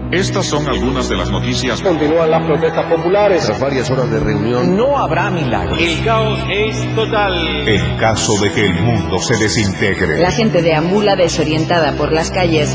Estas son algunas de las noticias. Continúan las protestas populares. Tras varias horas de reunión, no habrá milagros. El caos es total. En caso de que el mundo se desintegre. La gente deambula desorientada por las calles.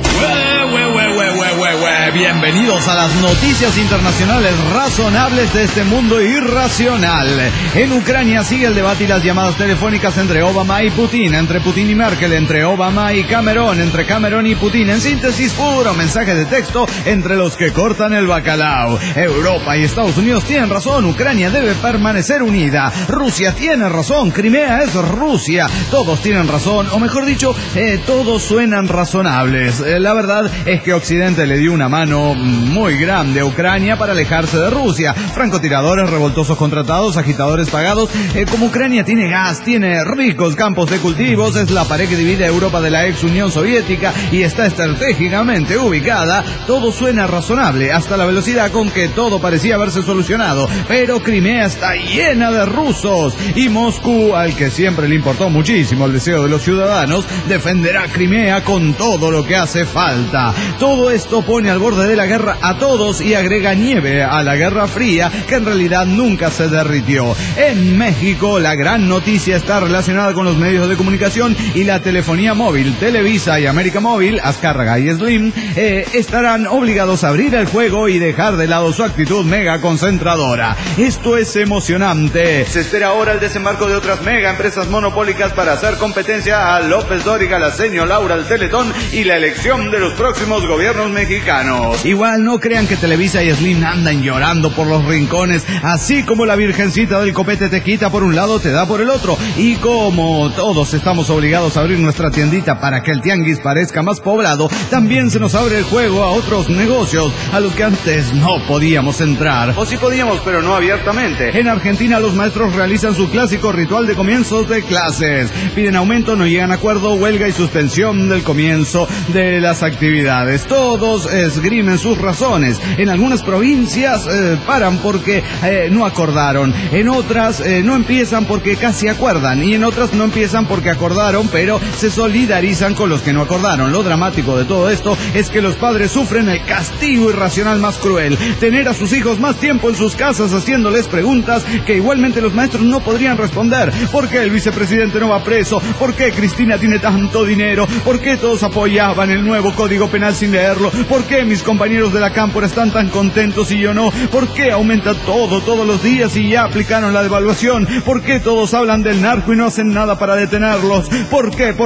Bienvenidos a las noticias internacionales razonables de este mundo irracional. En Ucrania sigue el debate y las llamadas telefónicas entre Obama y Putin, entre Putin y Merkel, entre Obama y Cameron, entre Cameron y Putin. En síntesis, puro mensaje de texto entre los que cortan el bacalao. Europa y Estados Unidos tienen razón, Ucrania debe permanecer unida. Rusia tiene razón, Crimea es Rusia. Todos tienen razón, o mejor dicho, todos suenan razonables. La verdad es que Occidente le dio una mano muy grande a Ucrania para alejarse de Rusia. Francotiradores, revoltosos contratados, agitadores pagados. Como Ucrania tiene gas, tiene ricos campos de cultivos, es la pared que divide a Europa de la ex Unión Soviética y está estratégicamente ubicada, todo suena razonable, hasta la velocidad con que todo parecía haberse solucionado. Pero Crimea está llena de rusos y Moscú, al que siempre le importó muchísimo el deseo de los ciudadanos, defenderá Crimea con todo lo que hace falta. Todo esto pone al borde de la guerra a todos y agrega nieve a la Guerra Fría, que en realidad nunca se derritió. En México, la gran noticia está relacionada con los medios de comunicación y la telefonía móvil. Televisa y América Móvil, Azcárraga y Slim, estarán obligados a abrir el juego y dejar de lado su actitud mega concentradora. Esto es emocionante. Se espera ahora el desembarco de otras mega empresas monopólicas para hacer competencia a López Dóriga, la Seño Laura, el Teletón y la elección de los próximos gobiernos mexicanos. Igual no crean que Televisa y Slim andan llorando por los rincones, así como la virgencita del copete te quita por un lado, te da por el otro. Y como todos estamos obligados a abrir nuestra tiendita para que el tianguis parezca más poblado, también se nos abre el juego a otros negocios a los que antes no podíamos entrar. O sí podíamos, pero no abiertamente. En Argentina los maestros realizan su clásico ritual de comienzos de clases. Piden aumento, no llegan a acuerdo, huelga y suspensión del comienzo de las actividades. Todos esgrimen sus razones. En algunas provincias paran porque no acordaron. En otras no empiezan porque casi acuerdan. Y en otras no empiezan porque acordaron, pero se solidarizan con los que no acordaron. Lo dramático de todo esto es que los padres sufren el castigo irracional más cruel. Tener a sus hijos más tiempo en sus casas haciéndoles preguntas que igualmente los maestros no podrían responder. ¿Por qué el vicepresidente no va preso? ¿Por qué Cristina tiene tanto dinero? ¿Por qué todos apoyaban el nuevo Código Penal sin leerlo? ¿Por qué mis compañeros de la cámpora están tan contentos y yo no? ¿Por qué aumenta todo todos los días y ya aplicaron la devaluación? ¿Por qué todos hablan del narco y no hacen nada para detenerlos? ¿Por qué?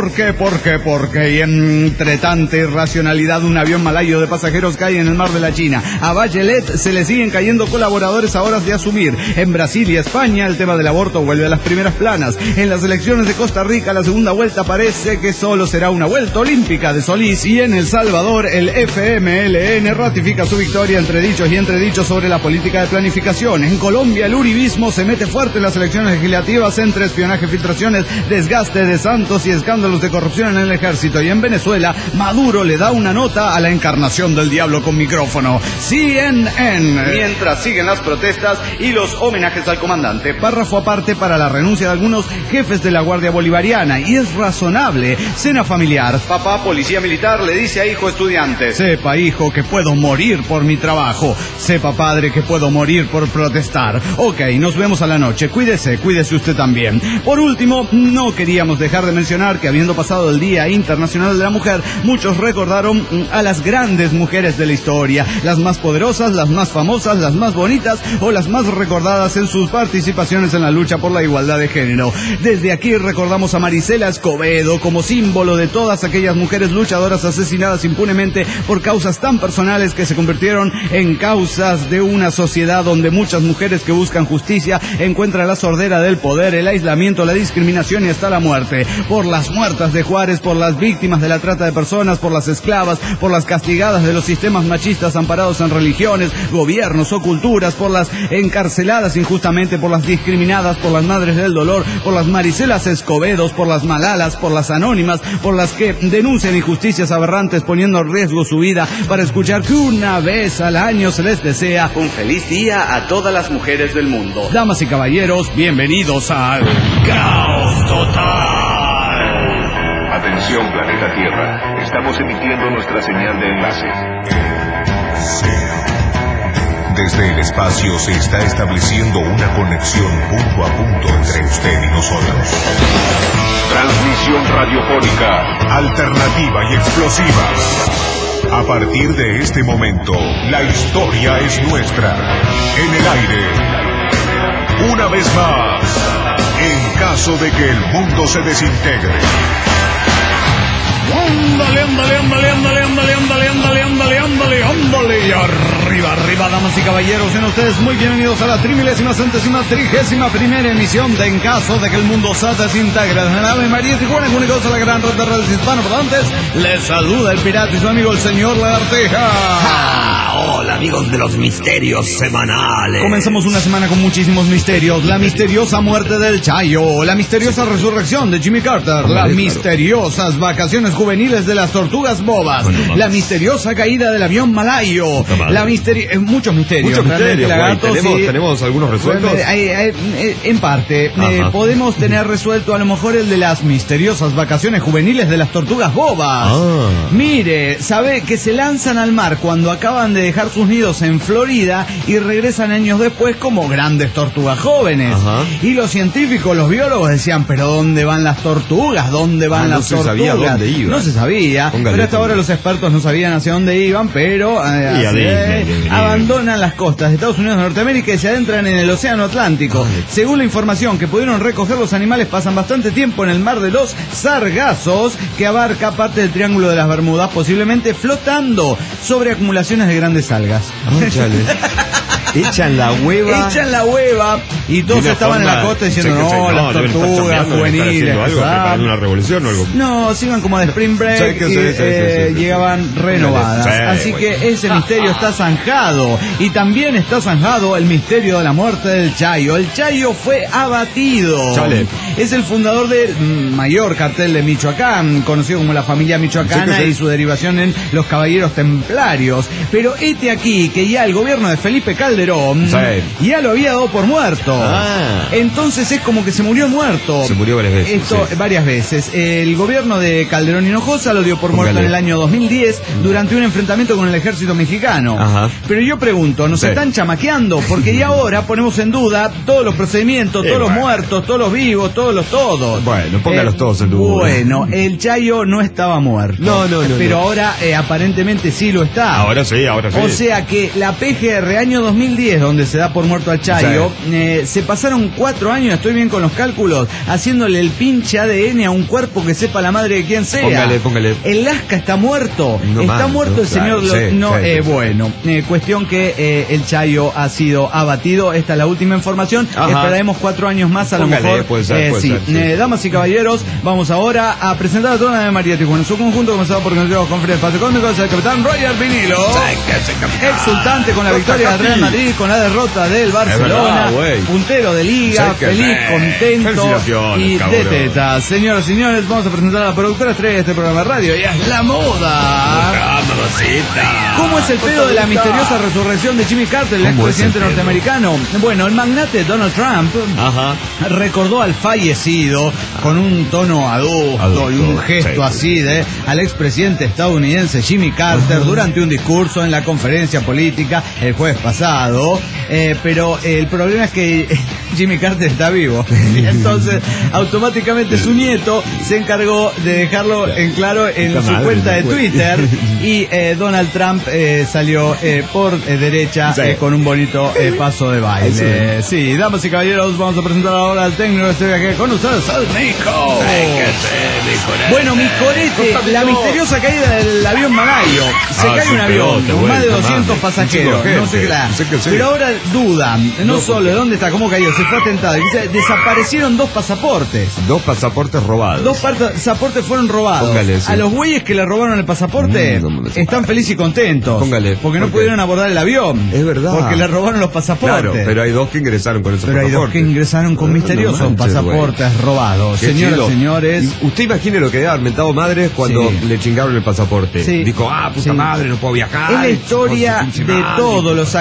Y entre tanta irracionalidad, un avión malayo de pasajeros cae en el mar de la China. A Bachelet se le siguen cayendo colaboradores a horas de asumir. En Brasil y España el tema del aborto vuelve a las primeras planas. En las elecciones de Costa Rica la segunda vuelta parece que solo será una vuelta olímpica de Solís. Y en El Salvador el FMLN ratifica su victoria entre dichos y entredichos sobre la política de planificación. En Colombia el uribismo se mete fuerte en las elecciones legislativas entre espionaje, filtraciones, desgaste de Santos y escándalos de corrupción en el ejército. Y en Venezuela Maduro le da una nota a la encarnación del diablo con micrófono. CNN. Mientras siguen las protestas y los homenajes al comandante, párrafo aparte para la renuncia de algunos jefes de la Guardia Bolivariana. Y es razonable. Cena familiar. Papá, policía militar, le dice a hijo estudiante: sepa, hijo, que puedo morir por mi trabajo. Sepa, padre, que puedo morir por protestar. Ok, nos vemos a la noche. Cuídese usted también. Por último, no queríamos dejar de mencionar que habiendo pasado el Día Internacional de la Mujer, muchos recordaron a las grandes mujeres de la historia, las más poderosas, las más famosas, las más bonitas o las más recordadas en sus participaciones en la lucha por la igualdad de género. Desde aquí recordamos a Marisela Escobedo como símbolo de todas aquellas mujeres luchadoras asesinadas impunemente por causas tan personales que se convirtieron en causas de una sociedad donde muchas mujeres que buscan justicia encuentran la sordera del poder, el aislamiento, la discriminación y hasta la muerte. Por las muertas de Juárez, por las víctimas de la trata de personas, por las esclavas, por las castigadas de los sistemas machistas amparados en religiones, gobiernos o culturas, por las encarceladas injustamente, por las discriminadas, por las madres del dolor, por las Mariselas Escobedos, por las Malalas, por las anónimas, por las que denuncian injusticias aberrantes poniendo en riesgo su vida para escuchar que una vez al año se les desea un feliz día a todas las mujeres del mundo. Damas y caballeros, bienvenidos al Caos Total. Atención, planeta Tierra. Estamos emitiendo nuestra señal de enlace. desde el espacio se está estableciendo una conexión punto a punto entre usted y nosotros. Transmisión radiofónica, alternativa y explosiva. A partir de este momento, la historia es nuestra. En el aire, una vez más, en caso de que el mundo se desintegre. Y arriba, damas y caballeros, sean ustedes muy bienvenidos a la 31ª emisión de En caso de que el mundo se desintegre. En la Ave María Tijuana, únicos a la gran red de redes hispanoparlantes, les saluda el pirata y su amigo el señor Lagartija. Hola amigos de los misterios semanales. Comenzamos una semana con muchísimos misterios. La misteriosa muerte del Chayo, la misteriosa resurrección de Jimmy Carter, las misteriosas vacaciones juveniles de las tortugas bobas, la misteriosa caída del avión malayo, muchos misterios. ¿Tenemos algunos resueltos? En parte, podemos tener resuelto a lo mejor el de las misteriosas vacaciones juveniles de las tortugas bobas. Mire, sabe que se lanzan al mar cuando acaban de dejar sus nidos en Florida y regresan años después como grandes tortugas jóvenes. Y los científicos, los biólogos decían, pero ¿dónde van las tortugas? ¿Dónde van las tortugas? No se sabía dónde iban. No se sabía, pero hasta ahora los expertos no sabían hacia dónde iban, pero abandonan las costas de Estados Unidos de Norteamérica y se adentran en el Océano Atlántico. Según la información que pudieron recoger, los animales pasan bastante tiempo en el mar de los Sargazos, que abarca parte del Triángulo de las Bermudas, posiblemente flotando sobre acumulaciones de grandes algas. Echan la hueva y todos estaban en la costa diciendo las tortugas juveniles. ¿Una revolución o algo? No, se iban como de Spring Break y llegaban renovadas. Así que ese misterio está zanjado. Y también está zanjado el misterio de la muerte del Chayo. El Chayo fue abatido. Es el fundador del mayor cartel de Michoacán, conocido como la familia michoacana y su derivación en los caballeros templarios. Pero aquí que ya el gobierno de Felipe Calderón ya lo había dado por muerto. Entonces es como que se murió muerto. Se murió varias veces. Varias veces. El gobierno de Calderón Hinojosa lo dio por muerto en el año 2010 durante un enfrentamiento con el ejército mexicano. Pero yo pregunto, ¿nos están chamaqueando? Porque ya ahora ponemos en duda todos los procedimientos, todos los muertos, todos los vivos, todos. Bueno, póngalos todos en duda. Bueno, el Chayo no estaba muerto. No. Pero ahora aparentemente sí lo está. Ahora sí. O sea que la PGR año 2010, donde se da por muerto al Chayo, se pasaron 4 años, estoy bien con los cálculos, haciéndole el pinche ADN a un cuerpo que sepa la madre de quién sea. Póngale. El Lasca está muerto. El señor. Cuestión que el Chayo ha sido abatido. Esta es la última información. Esperaremos 4 años más, a lo mejor. Puede ser. Damas y caballeros, vamos ahora a presentar a toda la María Tijuana en su conjunto, comenzado por el conferencia de espacio cósmico, el capitán Roger Vinilo. Exultante con la victoria del Real Madrid, con la derrota del Barcelona, puntero de liga, feliz, contento y de tetas. Señoras y señores, vamos a presentar a la productora estrella de este programa de radio, y es la moda. ¿Cómo es el pedo de la misteriosa resurrección de Jimmy Carter, el expresidente norteamericano? Bueno, el magnate Donald Trump recordó al fallecido con un tono adulto y un gesto así al expresidente estadounidense Jimmy Carter durante un discurso en la conferencia política el jueves pasado, pero el problema es que Jimmy Carter está vivo y entonces automáticamente su nieto se encargó de dejarlo en claro en su cuenta de Twitter y Donald Trump salió por derecha con un bonito paso de baile. Sí, damas y caballeros, vamos a presentar ahora al técnico que estoy aquí con ustedes, al Mico. Bueno, Micorete, la misteriosa caída del avión malayo. Se cae un avión con más de 200 pasajeros, no sé qué. Pero ahora dudan, no solo de dónde está, cómo cayó, se fue atentado. Desaparecieron 2 pasaportes. 2 pasaportes robados. 2 pasaportes fueron robados. A los güeyes que le robaron el pasaporte están felices y contentos. Porque no pudieron abordar el avión. Es verdad. Porque le robaron los pasaportes. Claro, pero hay 2 que ingresaron con esos pasaportes. Pero hay 2 que ingresaron con misteriosos pasaportes robados. Señoras y señores. Usted imagine lo que había mentado madres cuando le chingaron el pasaporte. Dijo, puta madre, no puedo viajar. Es la historia de todos los accidentes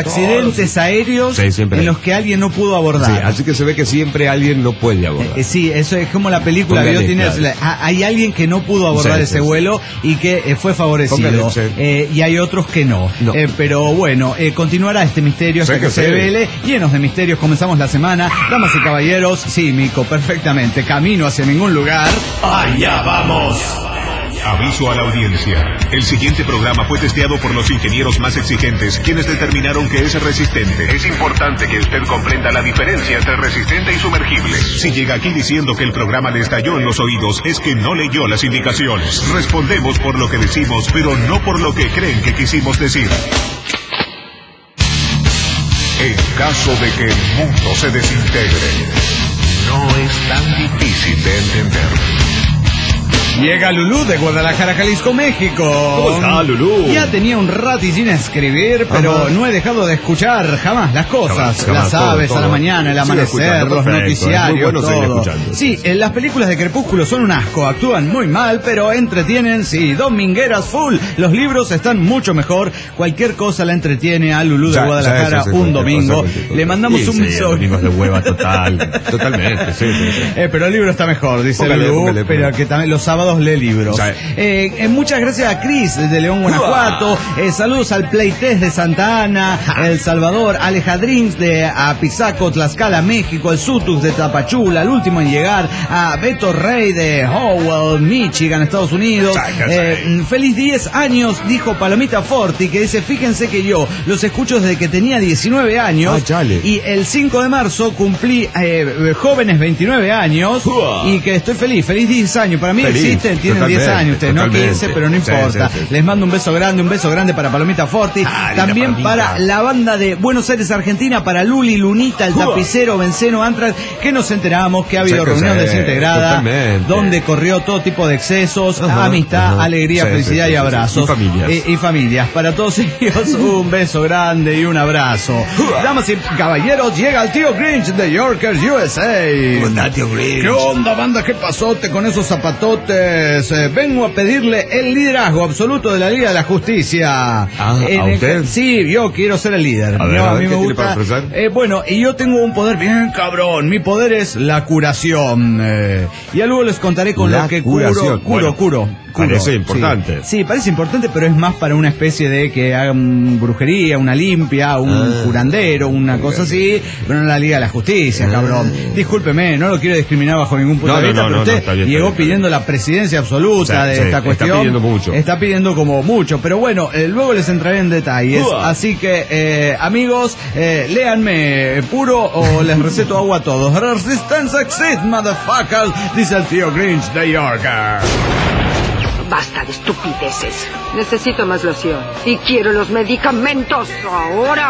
accidentes aéreos Sí, en los que alguien no pudo abordar. Sí, así que se ve que siempre alguien no puede abordar. Sí, eso es como la película Póngale, que tiene, claro. hay alguien que no pudo abordar ese vuelo y que fue favorecido. Póngale, Y hay otros que no. No. Pero bueno, continuará este misterio hasta Sí, que que se sí. revele. Llenos de misterios, comenzamos la semana. Damas y caballeros, sí, Mico, perfectamente. Camino hacia ningún lugar. ¡Allá vamos! Aviso a la audiencia. El siguiente programa fue testeado por los ingenieros más exigentes, quienes determinaron que es resistente. Es importante que usted comprenda la diferencia entre resistente y sumergible. Si llega aquí diciendo que el programa le estalló en los oídos, es que no leyó las indicaciones. Respondemos por lo que decimos, pero no por lo que creen que quisimos decir. En caso de que el mundo se desintegre, no es tan difícil de entender. Llega Lulú de Guadalajara, Jalisco, México. ¿Cómo está, Lulú? Ya tenía un rato sin escribir, pero Ajá. no he dejado de escuchar jamás las cosas. Jamás, las aves todo. a la mañana, el Sigo amanecer, escuchando, los perfecto, noticiarios, es muy bueno seguir todo. escuchando. Sí, las películas de Crepúsculo son un asco, actúan muy mal, pero entretienen, sí, domingueras full. Los libros están mucho mejor. Cualquier cosa la entretiene a Lulú de Guadalajara un domingo. Le mandamos un beso. Domingos de hueva total. Totalmente, sí. Pero el libro está mejor, dice Póngale, Lulú, póngale. pero que también los sábados lee libros. Sí. Muchas gracias a Cris de León, Guanajuato. Saludos al Playtest de Santa Ana, El Salvador, Alejandrins de Apizaco, Tlaxcala, México, el Sutux de Tapachula, el último en llegar, a Beto Rey de Howell, Michigan, Estados Unidos. Feliz 10 años, dijo Palomita Forti, que dice, fíjense que yo los escucho desde que tenía 19 años y el 5 de marzo cumplí jóvenes 29 años y que estoy feliz 10 años. Para mí existen, tienen 10 años ustedes, no 15, pero no importa. Sí. Les mando un beso grande para Palomita Forti, también para la banda de Buenos Aires, Argentina, para Luli, Lunita, el tapicero, Benceno, Antras, que nos enteramos que ha habido reunión desintegrada, donde corrió todo tipo de excesos, amistad, alegría, felicidad y abrazos. Y familias. Para todos ellos, un beso grande y un abrazo. Damas y caballeros, llega el tío Grinch de Yorkers, USA. ¿Cómo está, tío Grinch? ¿Qué onda, banda? ¿Qué pasote con esos zapatotes? Vengo a pedirle el liderazgo absoluto de la Liga de la Justicia. ¿A usted? Sí, yo quiero ser el líder. A ver, a mí ¿qué me tiene gusta. para ofrecer? Bueno, y yo tengo un poder bien cabrón. Mi poder es la curación. Y luego les contaré con La lo que curación. curo. Parece importante. Sí, parece importante, pero es más para una especie de que hagan brujería, una limpia, un curandero, una cosa así, pero no la Liga de la Justicia, cabrón. Discúlpeme, no lo quiero discriminar bajo ningún punto de vista, pero usted está bien, llegó está bien. pidiendo la presidencia absoluta de esta cuestión. Está pidiendo mucho. Está pidiendo como mucho, pero bueno, luego les entraré en detalles. Así que, amigos, léanme puro o les receto agua a todos. Resistance exist, motherfuckers, dice el tío Grinch de Yorker. Basta de estupideces. Necesito más loción. Y quiero los medicamentos ahora.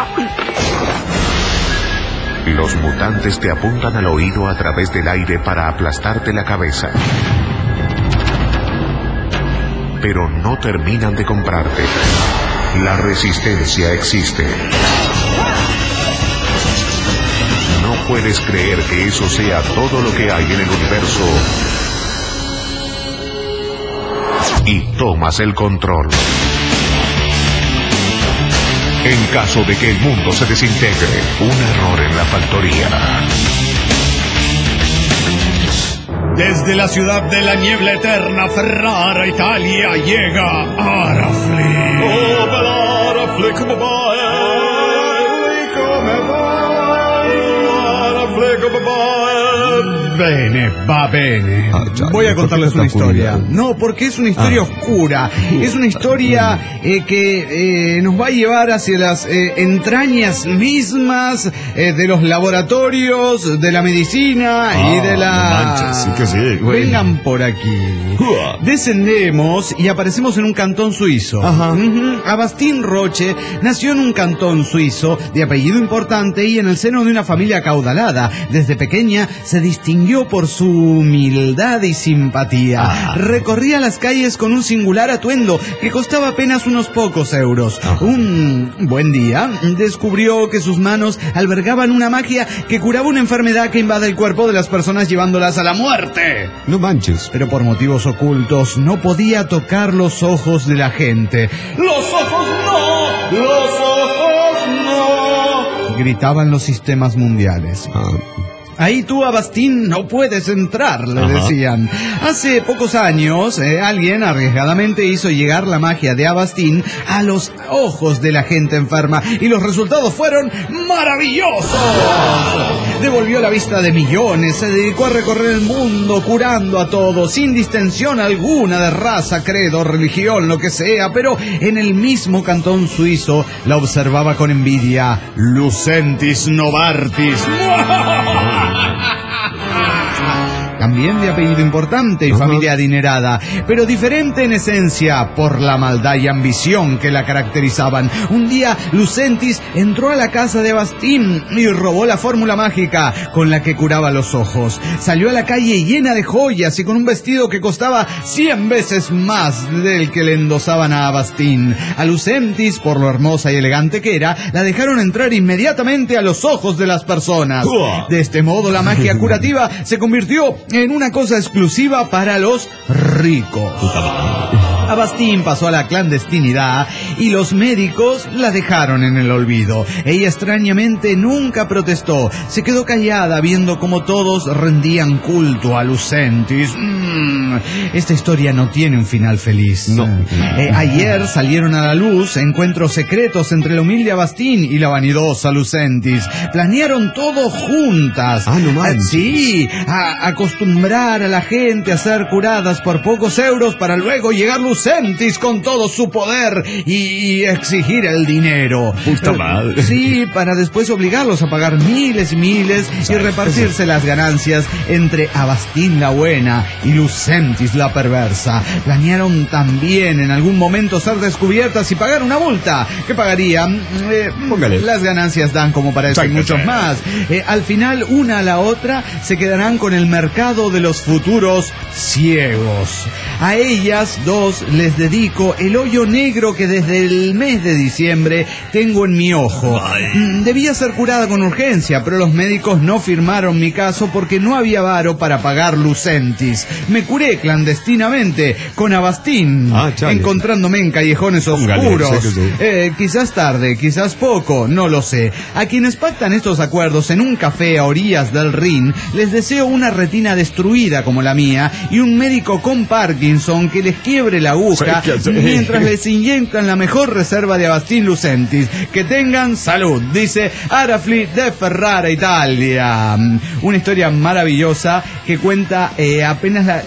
Los mutantes te apuntan al oído a través del aire para aplastarte la cabeza. Pero no terminan de comprarte. La resistencia existe. No puedes creer que eso sea todo lo que hay en el universo. Y tomas el control. En caso de que el mundo se desintegre, un error en la factoría. Desde la ciudad de la niebla eterna, Ferrara, Italia, llega Arafli. Oh, bella Arafli, come vai? Arafli, come vai? Bene, va bene. Voy a contarles una historia. No, porque es una historia oscura. Es una historia que nos va a llevar hacia las entrañas mismas de los laboratorios, de la medicina y de la... No manches, sí que sí, güey. Vengan por aquí. Descendemos y aparecemos en un cantón suizo. Agustín Roche nació en un cantón suizo de apellido importante y en el seno de una familia acaudalada. Desde pequeña se distinguió por su humildad y simpatía. Recorría las calles con un singular atuendo que costaba apenas unos pocos euros. Un buen día descubrió que sus manos albergaban una magia que curaba una enfermedad que invade el cuerpo de las personas llevándolas a la muerte. No manches. Pero por motivos ocultos no podía tocar los ojos de la gente. ¡Los ojos no! ¡Los ojos no! gritaban los sistemas mundiales. Ahí tú, Abastín, no puedes entrar, le decían. Hace pocos años, alguien arriesgadamente hizo llegar la magia de Abastín a los ojos de la gente enferma y los resultados fueron maravillosos. Devolvió la vista de millones, se dedicó a recorrer el mundo curando a todos, sin distensión alguna de raza, credo, religión, lo que sea, pero en el mismo cantón suizo la observaba con envidia Lucentis Novartis. También de apellido importante y familia adinerada, pero diferente en esencia por la maldad y ambición que la caracterizaban. Un día Lucentis entró a la casa de Abastín y robó la fórmula mágica con la que curaba los ojos. Salió a la calle llena de joyas y con un vestido que costaba 100 veces más del que le endosaban a Abastín. A Lucentis, por lo hermosa y elegante que era, la dejaron entrar inmediatamente a los ojos de las personas. De este modo la magia curativa se convirtió en una cosa exclusiva para los ricos. Abastín pasó a la clandestinidad y los médicos la dejaron en el olvido. Ella extrañamente nunca protestó. Se quedó callada viendo cómo todos rendían culto a Lucentis. Esta historia no tiene un final feliz. No. Ayer salieron a la luz encuentros secretos entre el humilde Abastín y la vanidosa Lucentis. Planearon todo juntas. Sí, a acostumbrar a la gente a ser curadas por pocos euros para luego llegar Lucentis con todo su poder y exigir el dinero. Puta madre. Sí, para después obligarlos a pagar miles y miles y repartirse las ganancias entre Abastín la buena y Lucentis la perversa. Planearon también en algún momento ser descubiertas y pagar una multa que pagarían. Las ganancias dan como para eso y muchos más. Al final, una a la otra se quedarán con el mercado de los futuros ciegos. A ellas dos les dedico el hoyo negro que desde el mes de diciembre tengo en mi ojo. Debía ser curada con urgencia, pero los médicos no firmaron mi caso porque no había varo para pagar Lucentis. Me curé clandestinamente con Abastín, encontrándome en callejones oscuros. Quizás tarde, quizás poco, no lo sé. A quienes pactan estos acuerdos en un café a orillas del Rin, les deseo una retina destruida como la mía y un médico con Parkinson que les quiebre la aguja mientras les inyectan la mejor reserva de Abastín Lucentis. Que tengan salud, dice Arafli de Ferrara, Italia. Una historia maravillosa que cuenta apenas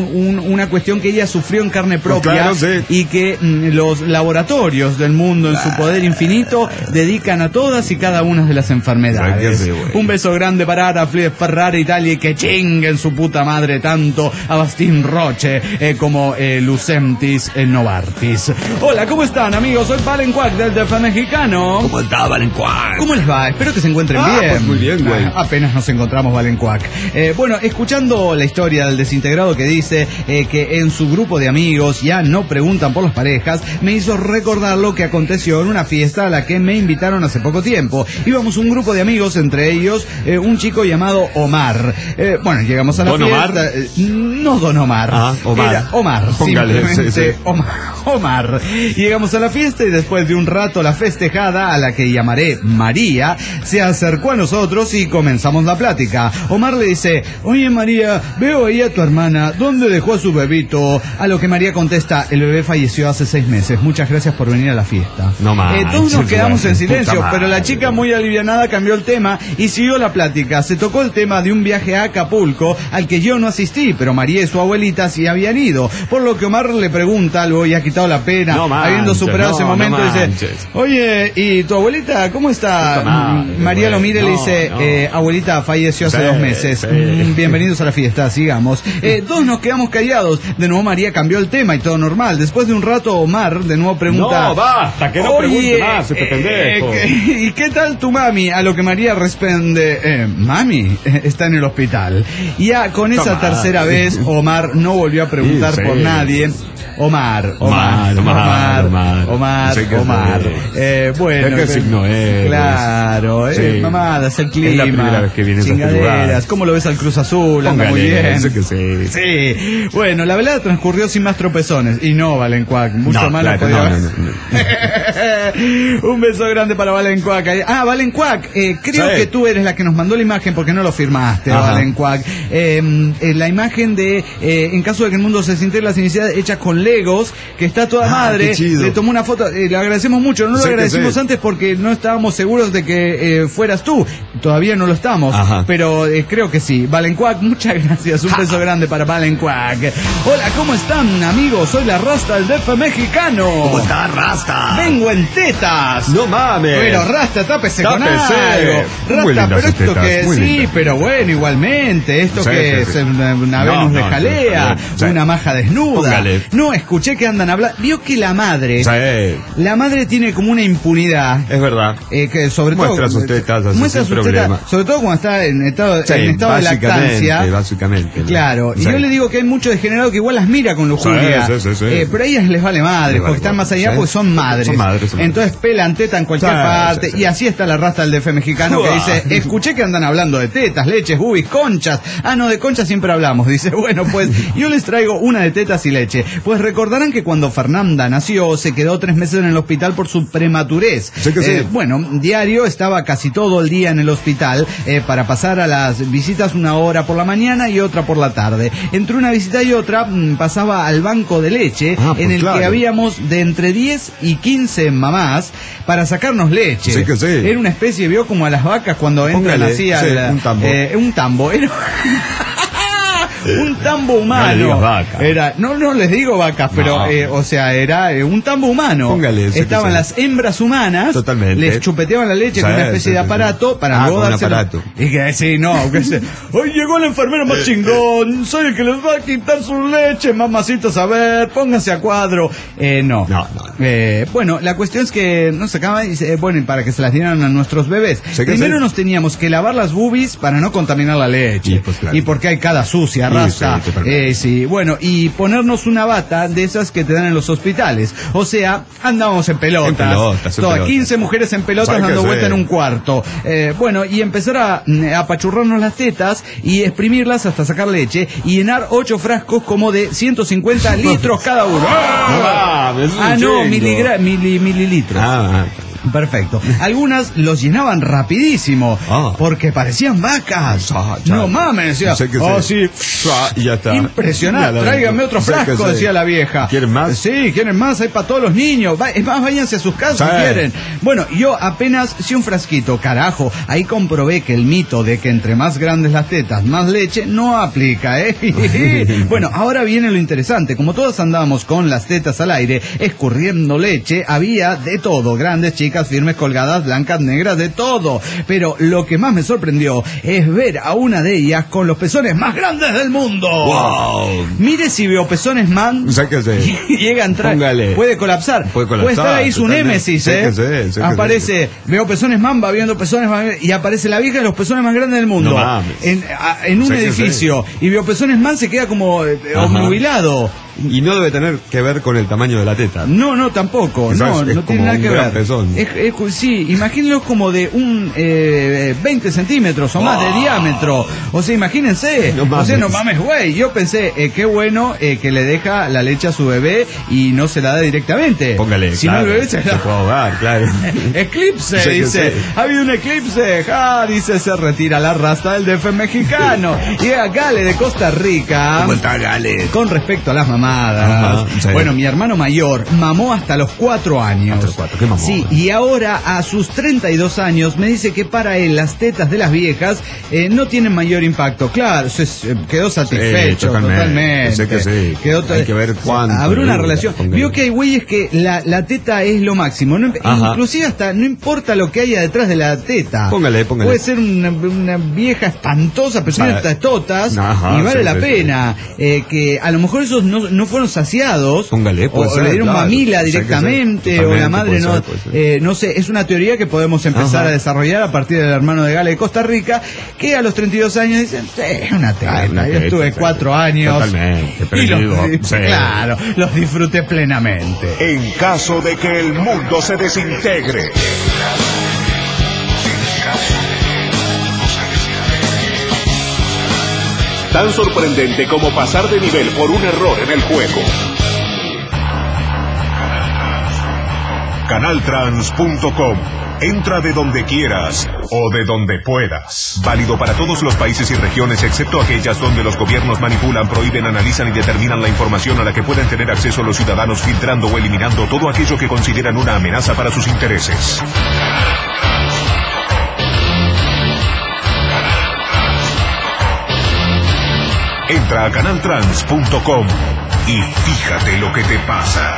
una cuestión que ella sufrió en carne propia y que los laboratorios del mundo en su poder infinito dedican a todas y cada una de las enfermedades. Un beso grande para Arafli de Ferrara, Italia, y que chinguen su puta madre tanto Abastín Roche como Lucentis Novartis. Hola, ¿cómo están, amigos? Soy Valen Cuac del DF mexicano. ¿Cómo está, Valen Cuac? ¿Cómo les va? Espero que se encuentren bien. Pues muy bien, güey. Apenas nos encontramos, Valen Cuac. Bueno, escuchando la historia del desintegrado que dice que en su grupo de amigos ya no preguntan por las parejas, me hizo recordar lo que aconteció en una fiesta a la que me invitaron hace poco tiempo. Íbamos un grupo de amigos, entre ellos un chico llamado Omar. Bueno, llegamos a la fiesta. ¿Omar? No Don Omar. Omar. Era Omar. Póngale, simplemente Omar. Llegamos a la fiesta y después de un rato la festejada, a la que llamaré María, se acercó a nosotros y comenzamos la plática. Omar le dice: oye María, veo ahí a tu hermana, ¿dónde dejó a su bebito? A lo que María contesta: el bebé falleció hace 6 meses, muchas gracias por venir a la fiesta. Todos nos quedamos en silencio, pero la chica muy alivianada cambió el tema y siguió la plática. Se tocó el tema de un viaje a Acapulco al que yo no asistí, pero María y su abuelita sí habían ido, por lo que Omar le pregunta algo y ha quitado la pena, habiendo superado ese momento, dice: oye, ¿y tu abuelita cómo está? María lo mira y le dice: abuelita falleció hace 2 meses. Bienvenidos a la fiesta, sigamos. Todos nos quedamos callados. De nuevo María cambió el tema y todo normal. Después de un rato Omar de nuevo pregunta: no, basta, que no pregunte más, este pendejo. ¿Y qué tal tu mami? A lo que María responde: mami está en el hospital. Y ya con esa tercera vez Omar no volvió a preguntar por nadie. Omar. Sí que Bueno. ¿Qué signo es? Claro, Sí. mamadas, el clima. Es la primera vez que vienes a este chingaderas. lugar. ¿Cómo lo ves al Cruz Azul? Anda muy bien. Sé que sí. Sí. Bueno, la velada transcurrió sin más tropezones. Y no, Valencuac. Mucho No, más claro, podía haber. no. Un beso grande para Valencuac. Valencuac, creo Sí. que tú eres la que nos mandó la imagen porque no lo firmaste, Ajá. Valencuac. La imagen de, en caso de que el mundo se sintiera las iniciativas hechas con Legos, que está toda madre. qué chido. Le tomó una foto, le agradecemos mucho. No lo Sí que agradecimos sí. antes porque no estábamos seguros de que fueras tú. Todavía no lo estamos, Ajá. pero creo que sí. Valencuac, muchas gracias. Un beso grande para Valencuac. Hola, ¿cómo están, amigos? Soy la Rasta del DF mexicano. ¿Cómo está, Rasta? Vengo en tetas. No mames. Pero Rasta, tápese con Tápese. algo. Muy Rasta, lindas pero esto tetas, que muy sí, lindas. pero bueno, igualmente. Esto Sí, que sí, es sí. una No, Venus de no, jalea, sí. una maja desnuda. Póngale. No, escuché que andan hablando. Vio que la madre, Sí, la madre tiene como una impunidad. es verdad. Que sobre Muestra todo sus tetas así muestra sin sus problema. tetas, sobre todo cuando está en estado Sí, de lactancia. Básicamente. ¿no? Claro, y Sí. yo le digo que hay mucho degenerado que igual las mira con lujuria, Sí. pero a ellas les vale madre, Les porque vale están madre, más allá, sí. porque son madres. Son madres. Entonces pelan teta en cualquier Sí, parte, sí. y así está la Rasta del DF mexicano que Uah. dice, escuché que andan hablando de tetas, leches, bubis, conchas. No, de conchas siempre hablamos. Dice, bueno, pues yo les traigo una de tetas y leche. Pues recordarán que cuando Fernanda nació, se quedó 3 meses en el hospital por su prematurez. Sí que sí. Bueno, diario estaba casi todo el día en el hospital para pasar a las visitas 1 hora por la mañana y otra por la tarde. Entre una visita y otra pasaba al banco de leche Pues en el claro. que habíamos de entre 10 y 15 mamás para sacarnos leche. Sí que sí. Era una especie, vio como a las vacas cuando entran Póngale, así sí, al, un tambo. un tambo. Era un tambo humano. No le digas vaca. Era, no les digo vacas, pero No. o sea, era un tambo humano. Póngale, sí que Estaban sí. las hembras humanas, Totalmente. les chupeteaban la leche Sí, con una especie sí, de sí, aparato sí. para luego con un dárselo. aparato. Y que sí, no, que se, hoy llegó el enfermero más chingón, soy el que les va a quitar su leche, mamacitos, a ver, pónganse a cuadro. No. No. Bueno, la cuestión es que nos sacaban, bueno, y para que se las dieran a nuestros bebés. Sí que Primero sí. nos teníamos que lavar las boobies para no contaminar la leche. Y, pues, claro. Y porque hay cada sucia, Sí, Rasta. sí, totalmente. Sí, bueno, y ponernos una bata de esas que te dan en los hospitales. O sea, andábamos en pelotas. En pelotas, en Todas, pelotas. 15 mujeres en pelotas ¿Sabe qué dando sé? vuelta en un cuarto. Bueno, y empezar a apachurrarnos las tetas y exprimirlas hasta sacar leche y llenar 8 frascos como de 150 litros cada uno. mames, es un No, chingo. mililitros. Perfecto. Algunas los llenaban rapidísimo porque parecían vacas. No mames, decía. Sé que Sí. Y ya está. Impresionante. Tráigame otro Sé que frasco, sí. decía la vieja. ¿Quieren más? Sí, quieren más. Hay para todos los niños. Es más, váyanse a sus casas si Sí. quieren. Bueno, yo apenas un frasquito, carajo. Ahí comprobé que el mito de que entre más grandes las tetas, más leche, no aplica, Bueno, ahora viene lo interesante. Como todas andábamos con las tetas al aire, escurriendo leche, había de todo. Grandes, chicas, firmes, colgadas, blancas, negras, de todo. Pero lo que más me sorprendió es ver a una de ellas con los pezones más grandes del mundo. ¡Wow! Mire si veo pezones man. Sé que sí. Llega a entrar. Póngale. Puede colapsar. Puede colapsar, Puede estar ahí su totalmente. némesis, Sé que sé, sé que aparece, veo pezones man, va viendo pezones man, y aparece la vieja de los pezones más grandes del mundo. No mames. En un Sé que edificio. Y veo pezones man, se queda como obnubilado. Y no debe tener que ver con el tamaño de la teta. No, tampoco. Quizás No es tiene como nada un que gran ver. pezón. Sí, imagínenlo como de un 20 centímetros o más de diámetro. O sea, imagínense. No O sea, mames. no mames, güey. Yo pensé, qué bueno que le deja la leche a su bebé y no se la da directamente. Póngale, Si claro, no, el bebé se se la... puede ahogar, claro. Eclipse, Sí que dice. sí. Ha habido un eclipse. Dice, se retira la Rasta del DF mexicano. Y a Gale de Costa Rica. ¿Cómo está, Gale? Con respecto a las mamadas. Ajá, sí. Bueno, mi hermano mayor mamó hasta los 4 años. Hasta los 4, ¿qué mamó? Sí, y ahora a sus 32 años me dice que para él las tetas de las viejas no tienen mayor impacto. Claro, quedó satisfecho totalmente. Sé que sí. Hay que ver cuánto. Habrá una dura, relación. póngale. Vio que hay güeyes que la teta es lo máximo. No, Ajá. inclusive hasta no importa lo que haya detrás de la teta. Póngale. Puede ser una vieja espantosa, pero tiene Vale. tetotas Ajá, y vale sí, la sí, pena. Que a lo mejor esos no no fueron saciados. Póngale, puede o ser, le dieron claro. mamila O sea, directamente, o la madre no, no sé, es una teoría que podemos empezar a desarrollar a partir del hermano de Gala de Costa Rica, que a los 32 años dicen, es una teta, yo estuve 4 años. Totalmente, Y claro, los disfruté plenamente. En caso de que el mundo se desintegre. Tan sorprendente como pasar de nivel por un error en el juego. Canaltrans.com. Entra de donde quieras o de donde puedas. Válido para todos los países y regiones, excepto aquellas donde los gobiernos manipulan, prohíben, analizan y determinan la información a la que pueden tener acceso los ciudadanos, filtrando o eliminando todo aquello que consideran una amenaza para sus intereses. Entra a canaltrans.com y fíjate lo que te pasa.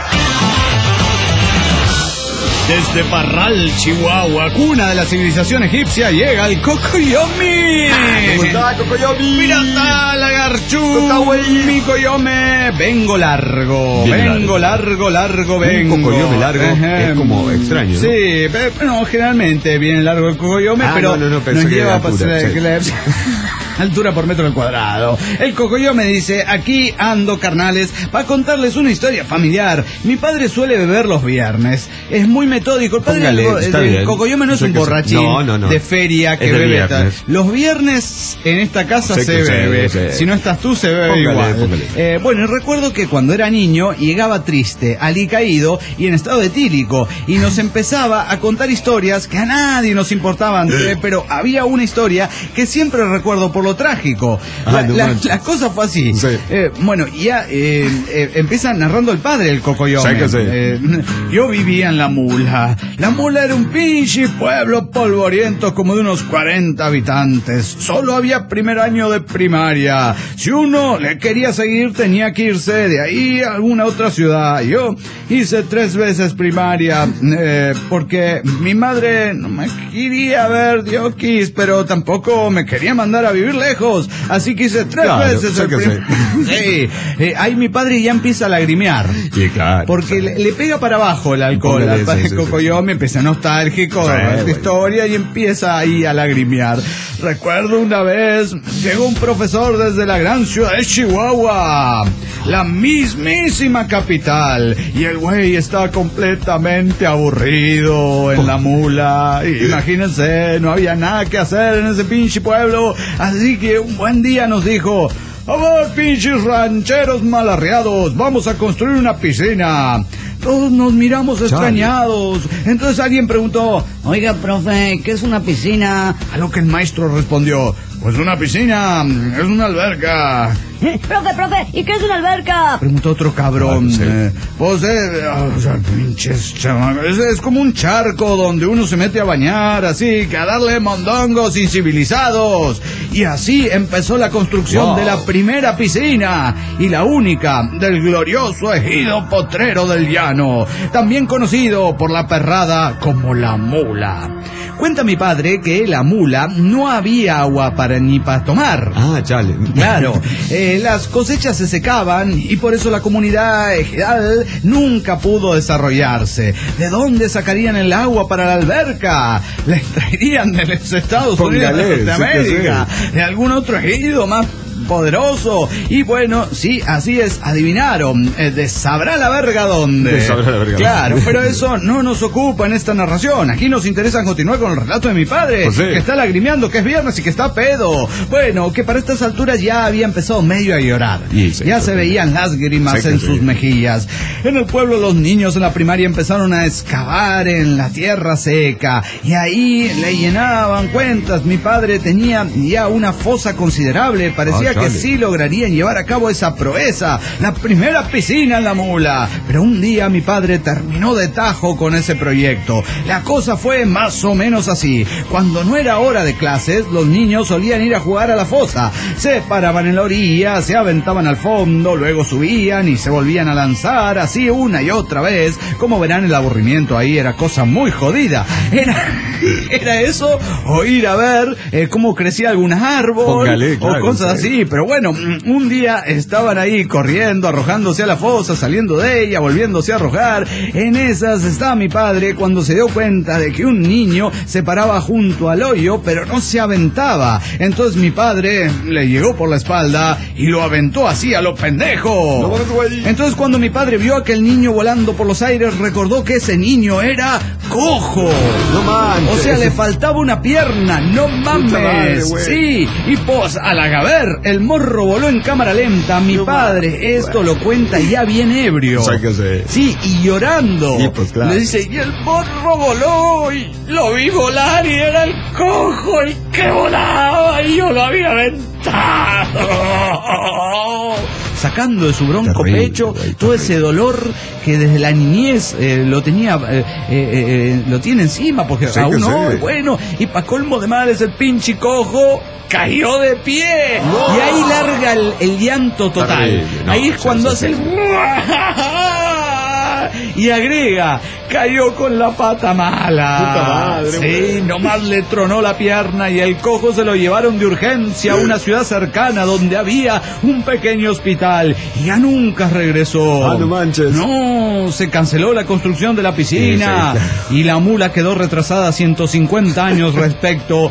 Desde Parral, Chihuahua, cuna de la civilización egipcia, llega el Cocoyomi. ¿Cómo está, Cocoyomi? ¡Pirata, lagarchú! ¡Mi Coyome! Vengo largo, vengo largo, vengo. Un Cocoyomi largo es como extraño, ¿no? Sí, pero no, generalmente viene largo el Cocoyomi, pero pensé nos que lleva a altura, pasar altura por metro al cuadrado. El Cocoyomi dice, aquí ando, carnales, para contarles una historia familiar. Mi padre suele beber los viernes. Es muy metódico. El padre del Cocoyomi no es un borrachín de feria que bebe. Los viernes en esta casa se bebe. Si no estás tú, se bebe igual. Bueno, y recuerdo que cuando era niño llegaba triste, alicaído y en estado etílico, y nos empezaba a contar historias que a nadie nos importaban, pero había una historia que siempre recuerdo por lo trágico. La cosa fue así. Sí. Bueno, ya empieza narrando el padre del Cocoyomi. Yo vivía en La Mula. La Mula era un pinche pueblo polvoriento como de unos 40 habitantes. Solo había primer año de primaria. Si uno le quería seguir, tenía que irse de ahí a alguna otra ciudad. Yo hice 3 veces primaria porque mi madre no me quería ver diokis, pero tampoco me quería mandar a vivir lejos, así que hice 3 veces el ahí mi padre ya empieza a lagrimear, porque le pega para abajo el alcohol al padre Cocoyomi, empieza nostálgico de esta historia y empieza ahí a lagrimear. Recuerdo una vez llegó un profesor desde la gran ciudad de Chihuahua, la mismísima capital, y el güey estaba completamente aburrido en La Mula. Imagínense, no había nada que hacer en ese pinche pueblo, así que un buen día nos dijo: a ver, pinches rancheros malarreados, vamos a construir una piscina. Todos nos miramos extrañados. Entonces alguien preguntó: oiga, profe, ¿qué es una piscina? A lo que el maestro respondió: pues una piscina es una alberca. Profe, ¿y qué es una alberca? Preguntó otro cabrón. Pinches chamacos. Es como un charco donde uno se mete a bañar, así que a darle mondongos incivilizados. Y así empezó la construcción de la primera piscina y la única del glorioso ejido potrero del llano, también conocido por la perrada como La Mula. Cuenta mi padre que La Mula no había agua ni para tomar. Chale. Claro, las cosechas se secaban y por eso la comunidad ejidal nunca pudo desarrollarse. ¿De dónde sacarían el agua para la alberca? ¿La traerían de los Estados Unidos de Norteamérica? ¿De algún otro ejido más poderoso? Y bueno, sí, así es, adivinaron, sabrá la verga dónde. Claro, pero eso no nos ocupa en esta narración. Aquí nos interesa continuar con el relato de mi padre, que está lagrimeando, que es viernes y que está pedo. Bueno, que para estas alturas ya había empezado medio a llorar. Ya se veían lágrimas en sus mejillas. En el pueblo los niños en la primaria empezaron a excavar en la tierra seca y ahí le llenaban cuentas. Mi padre tenía ya una fosa considerable, parecía que sí lograrían llevar a cabo esa proeza, la primera piscina en La Mula. Pero un día mi padre terminó de tajo con ese proyecto. La cosa fue más o menos así. Cuando no era hora de clases, los niños solían ir a jugar a la fosa. Se paraban en la orilla, se aventaban al fondo, luego subían y se volvían a lanzar, así una y otra vez. Como verán, el aburrimiento ahí era cosa muy jodida. Era eso, o ir a ver cómo crecía algún árbol, o cosas así. Sí, pero bueno, un día estaban ahí corriendo, arrojándose a la fosa, saliendo de ella, volviéndose a arrojar. En esas estaba mi padre cuando se dio cuenta de que un niño se paraba junto al hoyo, pero no se aventaba. Entonces mi padre le llegó por la espalda y lo aventó así a lo pendejo. Entonces cuando mi padre vio a aquel niño volando por los aires, recordó que ese niño era cojo. No manches. O sea, le faltaba una pierna, no mames. Madre, sí, y pues al agaver, el morro voló en cámara lenta. Mi padre esto lo cuenta ya bien ebrio. Sáquese. Sí, y llorando. Sí, pues, claro. Le dice, y el morro voló y lo vi volar y era el cojo el que volaba y yo lo había aventado. Sacando de su bronco Terrible, pecho terrible. todo ese dolor que desde la niñez lo tenía, lo tiene encima, porque Sí, aún que no, sí. bueno, y pa' colmo de males el pinche cojo cayó de pie. No. Y ahí larga el llanto total. Terrible, no, ahí es sí, cuando sí, hace sí. y agrega, cayó con la pata mala. Puta madre, sí, güey. nomás le tronó la pierna y el cojo se lo llevaron de urgencia a una ciudad cercana donde había un pequeño hospital y ya nunca regresó. Ah, no manches. No, se canceló la construcción de la piscina Sí, sí, y la mula quedó retrasada 150 años respecto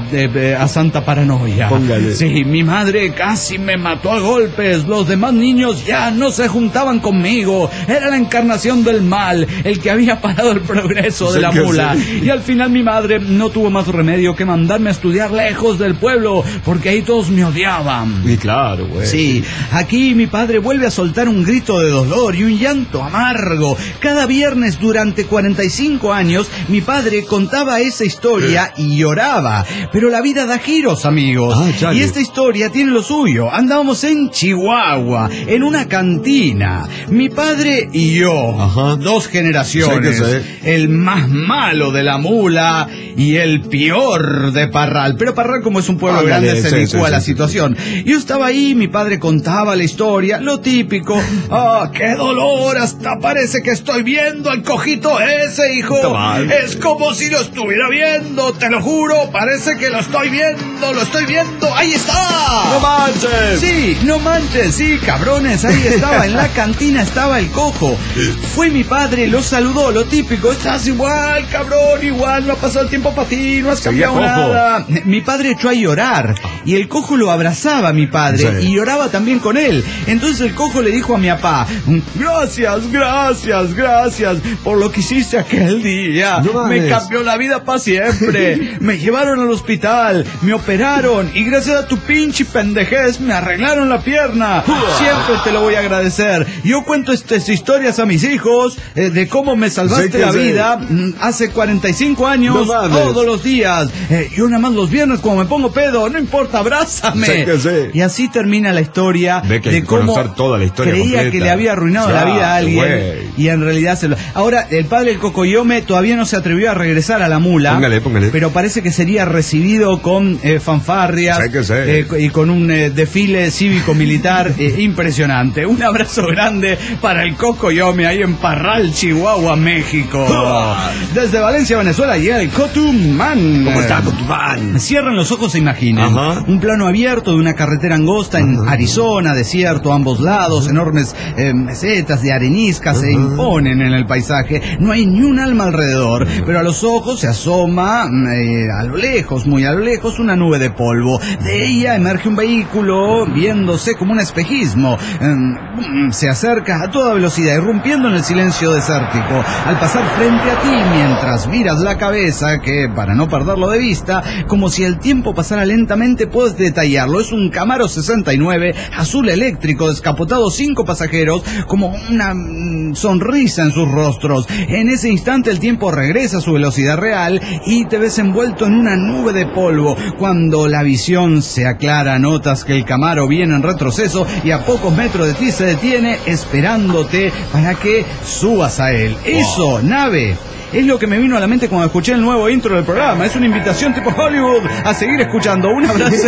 a Santa Paranoia. Póngale. Sí, mi madre casi me mató a golpes. Los demás niños ya no se juntaban conmigo. Era la encarnación del mal, el que había parado el progreso de Sí, la que mula. sí. Y al final mi madre no tuvo más remedio que mandarme a estudiar lejos del pueblo, porque ahí todos me odiaban. Y claro, güey. Sí, aquí mi padre vuelve a soltar un grito de dolor y un llanto amargo. Cada viernes durante 45 años mi padre contaba esa historia y lloraba. Pero la vida da giros, amigos. Ah, chale. Y esta historia tiene lo suyo. Andábamos en Chihuahua, en una cantina. Mi padre y yo, Ajá. dos generaciones. Sí, que sí. El más malo de la mula y el peor de Parral. Pero Parral, como es un pueblo Ándale, grande, se sí, adecua sí, a la sí, situación. Yo estaba ahí, mi padre contaba la historia, lo típico. ¡Ah, qué dolor! Hasta parece que estoy viendo al cojito ese, hijo. Puta madre. Es como si lo estuviera viendo, te lo juro. Parece que lo estoy viendo, lo estoy viendo. ¡Ahí está! ¡No manches! Sí, no manches, sí, cabrones, ahí estaba, en la cantina estaba el cojo. Fue mi padre, lo saludó, lo típico, estás igual, cabrón, igual, no ha pasado el tiempo para ti, no has Seguía cambiado cojo. nada. Mi padre echó a llorar y el cojo lo abrazaba a mi padre Sí. y lloraba también con él. Entonces el cojo le dijo a mi papá, gracias, gracias, gracias por lo que hiciste aquel día. No mames. Me cambió la vida para siempre. Me llevaron al hospital, me operaron y gracias a tu pinche pendejez me arreglaron la pierna. Siempre te lo voy a agradecer. Yo cuento estas historias a mis hijos de cómo me salvaste Sí, que la sí. vida hace 45 años, No mames. todos los días. Yo nada más los viernes cuando me pongo pedo, no importa, abrázame. Sí, que sí. Y así termina la historia Ve que hay de que cómo conocer toda la historia creía completa. que le había arruinado la Claro, vida a alguien güey. y en realidad se lo... Ahora, el padre del Cocoyome todavía no se atrevió a regresar a la mula. Póngale. Pero parece que sería recibido con fanfarrias Sí, que sí. y con un desfile cívico-militar impresionante. Un abrazo grande para el Cocoyome ahí en Parral, Chihuahua, México. Desde Valencia, Venezuela, llega el Cotumán. ¿Cómo está, Cotubán? Cierren los ojos e imaginen Ajá. un plano abierto de una carretera angosta en Arizona, desierto a ambos lados, enormes mesetas de arenisca se imponen en el paisaje, no hay ni un alma alrededor, pero a los ojos se asoma a lo lejos, muy a lo lejos, una nube de polvo. De ella emerge un vehículo viéndose como un espejismo. Se acerca a toda velocidad, irrumpiendo en el silencio desértico. Al pasar frente a ti, mientras miras la cabeza, que para no perderlo de vista, como si el tiempo pasara lentamente, puedes detallarlo. Es un Camaro 69, azul eléctrico, descapotado, 5 pasajeros, como una sonrisa en sus rostros. En ese instante el tiempo regresa a su velocidad real y te ves envuelto en una nube de polvo. Cuando la visión se aclara, notas que el Camaro viene en retroceso y a pocos metros de ti se detiene esperándote para que subas a él. Eso, nave. Es lo que me vino a la mente cuando escuché el nuevo intro del programa. Es una invitación tipo Hollywood a seguir escuchando. Un abrazo.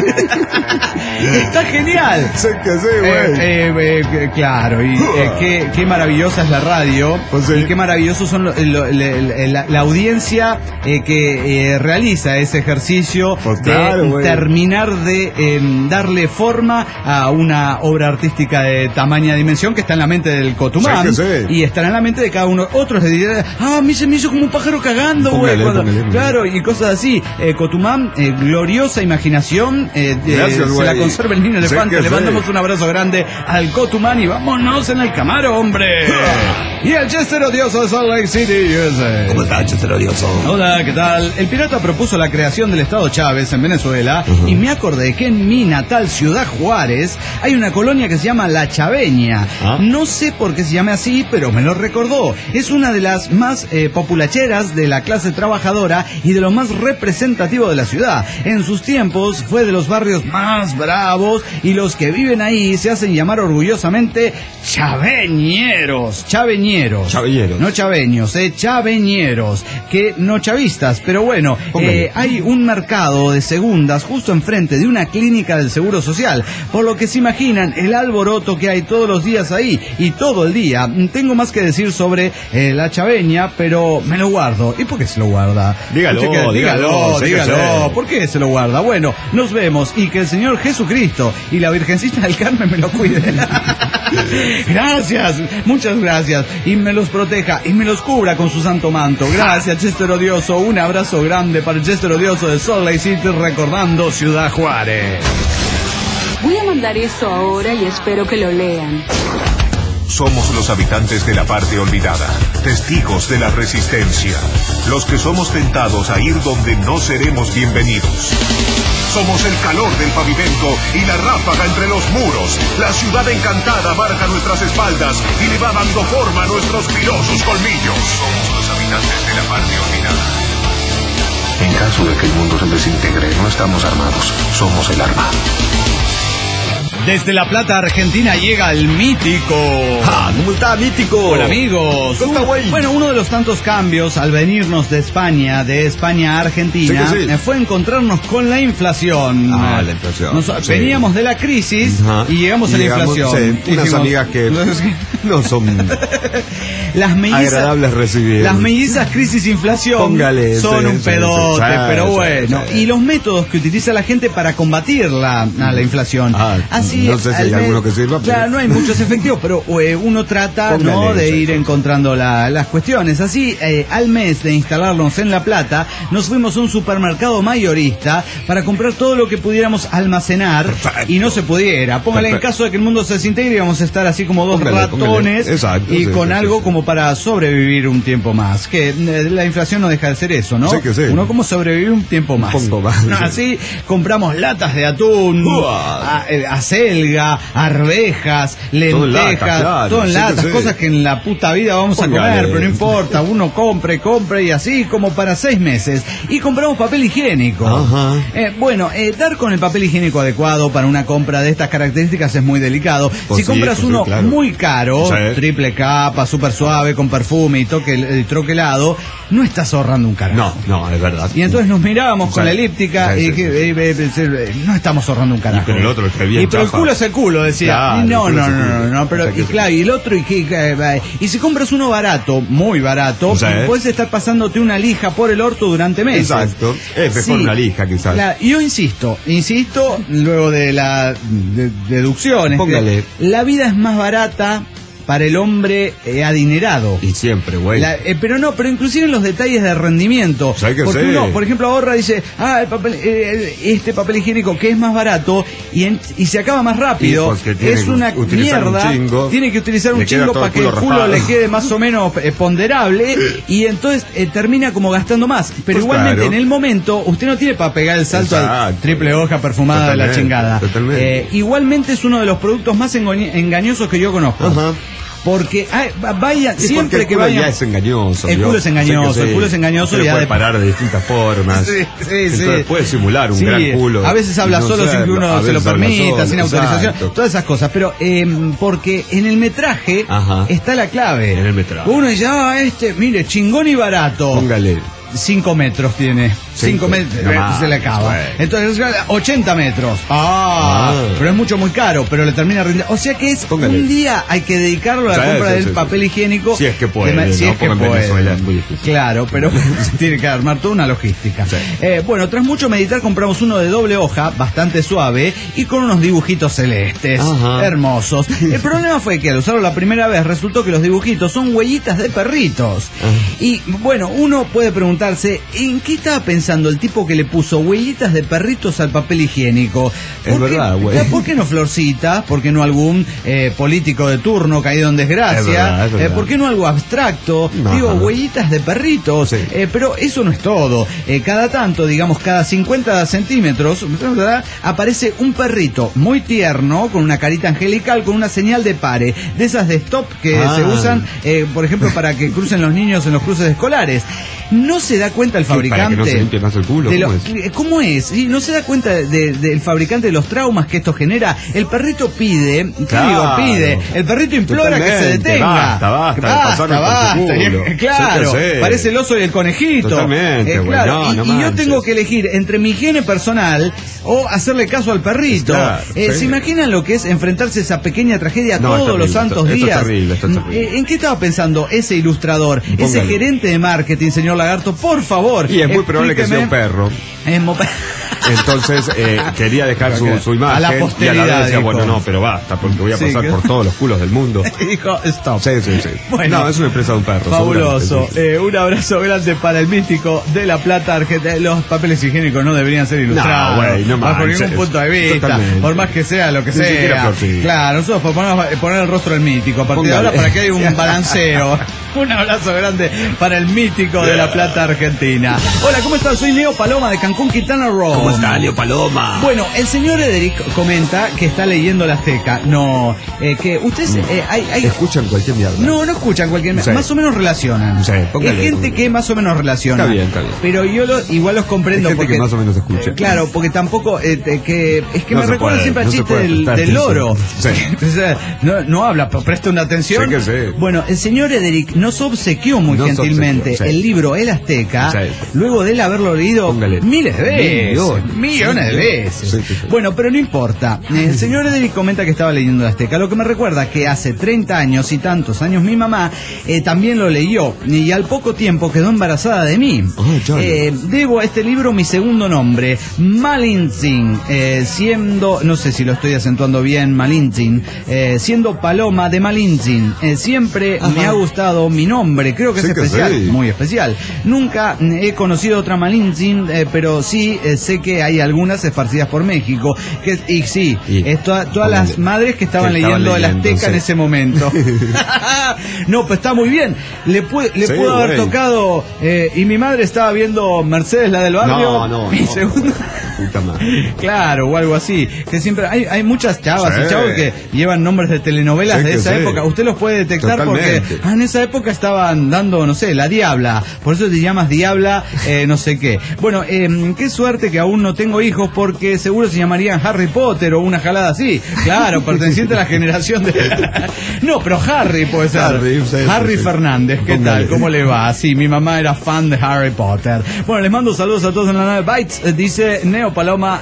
Está genial. Sé que sí, güey. Claro, y qué maravillosa es la radio. Pues sí. Y qué maravillosos son la audiencia que realiza ese ejercicio Pues claro, de güey. terminar de darle forma a una obra artística de tamaña dimensión que está en la mente del Cotumán. Sí que sí. Y estará en la mente de cada uno. Otros le dirán, a mí se me hizo como un pájaro cagando, güey. Póngale. Claro, y cosas así. Cotumán, gloriosa imaginación. Gracias, se güey. la conserva el niño Sí elefante. que Le sí. mandamos un abrazo grande al Cotumán y vámonos en el Camaro, hombre. Y el Chester odioso de Salt Lake City, USA. ¿Cómo está, Chester odioso? Hola, ¿qué tal? El pirata propuso la creación del Estado Chávez en Venezuela y me acordé que en mi natal Ciudad Juárez hay una colonia que se llama La Chaveña. No sé por qué se llama así, pero me lo recordó. Es una de las más populacheras de la clase trabajadora y de lo más representativo de la ciudad. En sus tiempos fue de los barrios más bravos y los que viven ahí se hacen llamar orgullosamente chaveñeros. Chaveñeros. No chaveños, chaveñeros. Que no chavistas, pero bueno, hay un mercado de segundas justo enfrente de una clínica del Seguro Social, por lo que se imaginan el alboroto que hay todos los días ahí y todo el día. Tengo más que decir sobre la chaveña, pero me lo guardo. ¿Y por qué se lo guarda? Dígalo. ¿Por qué se lo guarda? Bueno, nos vemos y que el Señor Jesucristo y la Virgencita del Carmen me lo cuiden. Gracias, muchas gracias. Y me los proteja y me los cubra con su santo manto. Gracias, Chester odioso. Un abrazo grande para el Chester odioso de Salt Lake City, recordando Ciudad Juárez. Voy a mandar esto ahora y espero que lo lean. Somos los habitantes de la parte olvidada, testigos de la resistencia, los que somos tentados a ir donde no seremos bienvenidos. Somos el calor del pavimento y la ráfaga entre los muros. La ciudad encantada marca nuestras espaldas y le va dando forma a nuestros filosos colmillos. Somos los habitantes de la parte olvidada. En caso de que el mundo se desintegre, no estamos armados, somos el arma. Desde La Plata, Argentina, llega el mítico. ¿Cómo está, mítico? Hola, amigos. ¿Cómo está, güey? Bueno, uno de los tantos cambios al venirnos de España a Argentina, Sí. fue encontrarnos con la inflación. La inflación. Sí. Veníamos de la crisis y llegamos a la inflación. Sí, unas Dijimos, amigas que no son las mellizas, agradables recibir. Las mellizas crisis-inflación Póngale, son un pedote, pero bueno. Sí. Y los métodos que utiliza la gente para combatir a la inflación. Así, no sé si hay alguno que sirva. Claro, no hay muchos efectivos, pero uno trata de ir encontrando las cuestiones. Así, al mes de instalarnos en La Plata, nos fuimos a un supermercado mayorista para comprar todo lo que pudiéramos almacenar. Perfecto. Y no se pudiera. Póngale, en caso de que el mundo se desintegre, íbamos a estar así como dos ratones. Exacto, y sí, con sí, algo sí. como para sobrevivir un tiempo más. Que la inflación no deja de ser eso, ¿no? Sí que sí. Uno como sobrevivir un tiempo más. Un poco más, No, sí. así compramos latas de atún, acelga, arvejas, lentejas, todo en latas, cosas que en la puta vida vamos a comer, pero no importa, uno compra y así como para 6 meses. Y compramos papel higiénico. Dar con el papel higiénico adecuado para una compra de estas características es muy delicado. Si compras uno muy caro, triple capa, súper suave, con perfume y troquelado, no estás ahorrando un carajo. No, es verdad. Y entonces nos mirábamos con la elíptica y no estamos ahorrando un carajo. Pero el otro es que bien pero el culo es el culo, decía. Claro, No, pero y el otro y si compras uno barato, muy barato, puedes estar pasándote una lija por el orto durante meses. Exacto. Es mejor una lija, quizás. Yo insisto, luego de la deducción, Póngale. la vida es más barata para el hombre adinerado. Y siempre, güey. Pero inclusive en los detalles de rendimiento. Porque uno, por ejemplo, ahorra, dice, este papel higiénico que es más barato y se acaba más rápido. Es una mierda. Tiene que utilizar un chingo para que el culo le quede más o menos ponderable y entonces termina como gastando más. Pero igualmente en el momento usted no tiene para pegar el salto al triple hoja perfumada de la chingada. Igualmente es uno de los productos más engañosos que yo conozco. porque vayan, siempre que vayan. Ya es engañoso. El culo es engañoso, el culo es engañoso. Se puede parar de distintas formas. Sí. Entonces puede simular un gran culo. A veces habla solo sin que uno se lo permita, sin autorización, exacto. todas esas cosas. Pero porque en el metraje está la clave. En el metraje. Uno dice, mire, chingón y barato. Póngale. 5 metros tiene. 5 metros, se le acaba. Bueno. Entonces, 80 metros. Pero es muy caro, pero le termina rindiendo. O sea que es un día hay que dedicarlo a la compra del papel higiénico. Si es que puede, si es que puede. Venezuela es muy difícil. Claro, pero tiene que armar toda una logística. Sí. Bueno, tras mucho meditar compramos uno de doble hoja, bastante suave y con unos dibujitos celestes. Hermosos. El problema fue que al usarlo la primera vez resultó que los dibujitos son huellitas de perritos. Y bueno, uno puede preguntarse, ¿en qué estaba pensando el tipo que le puso huellitas de perritos al papel higiénico? Es verdad, güey. ¿Por qué no Florcita? ¿Por qué no algún político de turno caído en desgracia? Es verdad. ¿Por qué no algo abstracto? Digo, huellitas de perritos. Sí. Pero eso no es todo. Cada tanto, digamos, cada 50 centímetros, aparece un perrito muy tierno, con una carita angelical, con una señal de pare, de esas de stop que se usan, por ejemplo, para que crucen los niños en los cruces escolares. No se da cuenta el fabricante. Para que no se limpie más el culo. ¿Cómo es? ¿Sí? No se da cuenta del fabricante de los traumas que esto genera. El perrito pide. Claro. Pide. El perrito implora que se detenga. Basta. Claro. Parece el oso y el conejito. Totalmente. Claro. Y yo tengo que elegir entre mi higiene personal o hacerle caso al perrito. ¿Se imaginan lo que es enfrentarse a esa pequeña tragedia todos los santos días? Esto es terrible. ¿En qué estaba pensando ese ilustrador, ese gerente de marketing, señor Lagarto? Por favor. Y es muy probable que sea un perro. Entonces quería dejar su imagen. A la posteridad. Y a la vez decía, pero basta, porque voy a pasar por todos los culos del mundo. Dijo, stop. Sí. Bueno, no, es una empresa de un perro. Fabuloso. Un abrazo grande para el místico de La Plata, Argentina. Los papeles higiénicos no deberían ser ilustrados. No bajo ningún punto de vista. Totalmente. Por más que sea lo que sea. Claro, nosotros podemos poner el rostro del mítico a partir de ahora para que haya un balanceo. Un abrazo grande para el mítico de La Plata, Argentina. Hola, ¿cómo estás? Soy Neo Paloma de Cancún, Quintana Roo. ¿Cómo está, Neo Paloma? Bueno, el señor Ederic comenta que está leyendo La Azteca. No, que ustedes... escuchan cualquier mierda. No escuchan cualquier mierda. Más o menos relacionan. Hay gente que más o menos relaciona. Está bien. Pero yo igual los comprendo. Hay gente porque que más o menos escucha. Claro, porque tampoco... es que me recuerda siempre al chiste del loro. No habla, pero presta una atención. Sí. Bueno, el señor Ederic nos obsequió muy gentilmente el libro El Azteca, luego de él haberlo leído miles de veces, millones de veces. Bueno, pero no importa. El señor Ederic comenta que estaba leyendo El Azteca, lo que me recuerda que hace 30 años y tantos años mi mamá también lo leyó y al poco tiempo quedó embarazada de mí. Debo a este libro mi segundo nombre, Malintzin, siendo, no sé si lo estoy acentuando bien, Malintzin, siendo Paloma de Malintzin. Siempre me ha gustado mi nombre, creo que es especial, muy especial. Nunca he conocido otra Malintzin, pero sí sé que hay algunas esparcidas por México. Todas las madres que estaban leyendo El Azteca en ese momento. No, pues está muy bien. Le puedo haber tocado, y mi madre estaba viendo Mercedes, la del barrio. Mi segundo... Puta madre. Claro, o algo así. Que siempre hay muchas chavas y chavos que llevan nombres de telenovelas de esa época. Usted los puede detectar porque en esa época estaban dando, no sé, La Diabla. Por eso te llamas Diabla, no sé qué. Bueno, qué suerte que aún no tengo hijos porque seguro se llamarían Harry Potter o una jalada así. Claro, perteneciente a la generación de... No, pero Harry puede ser. Harry Fernández, ¿qué tal? ¿Cómo le va? Sí, mi mamá era fan de Harry Potter. Bueno, les mando saludos a todos en la nave Bytes. Dice Neo Paloma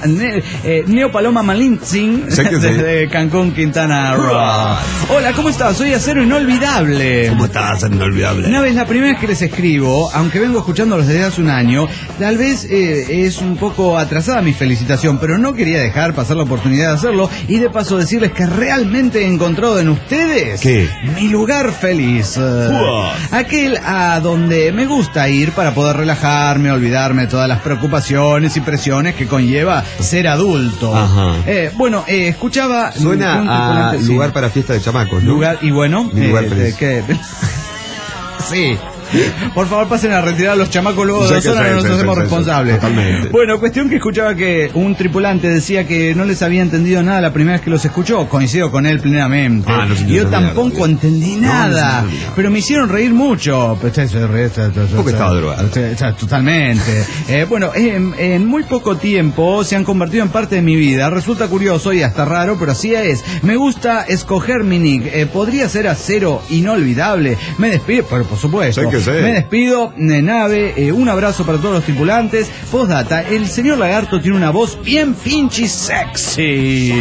Malintzin desde Cancún, Quintana Roo. Hola, ¿cómo estás? Soy Acero Inolvidable. ¿Cómo estás, Inolvidable? Una vez, la primera vez que les escribo, aunque vengo escuchándolos desde hace un año, tal vez es un poco atrasada mi felicitación, pero no quería dejar pasar la oportunidad de hacerlo y de paso decirles que realmente he encontrado en ustedes mi lugar feliz. Aquel a donde me gusta ir para poder relajarme, olvidarme de todas las preocupaciones y presiones que conlleva ser adulto. Bueno, escuchaba... Suena a lugar para fiesta de chamacos, ¿no? Lugar, y bueno... Mi lugar feliz. Sí. Por favor, pasen a retirar a los chamacos luego de 2 horas, no nos hacemos responsables. Totalmente. Bueno, cuestión que escuchaba que un tripulante decía que no les había entendido nada la primera vez que los escuchó. Coincido con él plenamente. Y yo tampoco entendí nada. Pero me hicieron reír mucho. Porque estaba drogado. Totalmente. Bueno, en muy poco tiempo se han convertido en parte de mi vida. Resulta curioso y hasta raro, pero así es. Me gusta escoger mi nick. Podría ser Acero Inolvidable. Me despido, pero por supuesto. Me despido, nave. Un abrazo para todos los tripulantes. Postdata, el señor Lagarto tiene una voz bien finchi sexy.